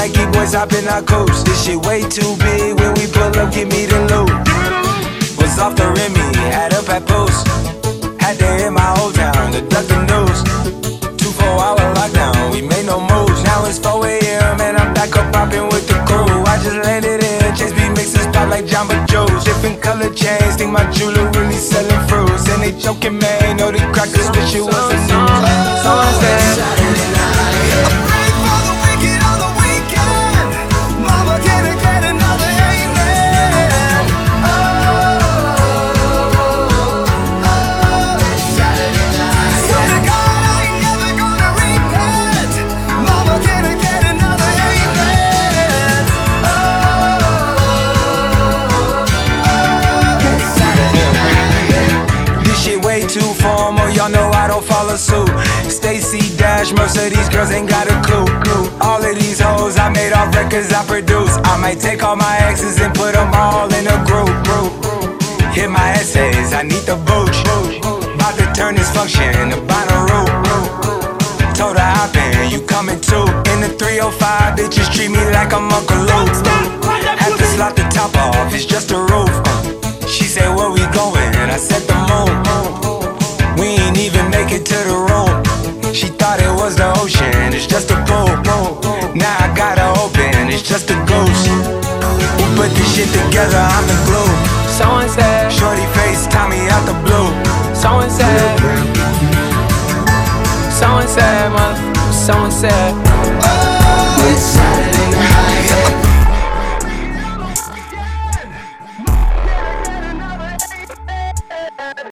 Nike boys hopping our coast. This shit way too big. When we pull up, give me the loot. Was off the Remy, had up at post. Had to hit my old town to duck the news. 2-4 hour lockdown, we made no moves. Now it's 4 AM and I'm back up popping with the crew. I just landed in, Chase B mixes pop like Jamba Joe's. Different color chains, think my jeweler really selling fruits. And they joking, man, know the crackers wish it was a news. Someone said too formal, y'all know I don't follow suit. Stacy Dash, most of these girls ain't got a clue. All of these hoes I made off records I produce. I might take all my exes and put them all in a group. Hit my essays, I need the booch. About to turn this function to Bonnaroo. Told her hop in, you coming too. In the 305, bitches treat me like I'm Uncle Luke. Have to slot the top off, it's just a roof. She said, where we going? And I said the moon. We ain't even make it to the room. She thought it was the ocean, it's just a pool. Now I gotta open, it's just a ghost. We put this shit together, I'm the glue. Someone said, shorty face, Tommy out the blue. Someone said, someone said, someone said, oh, it's Saturday.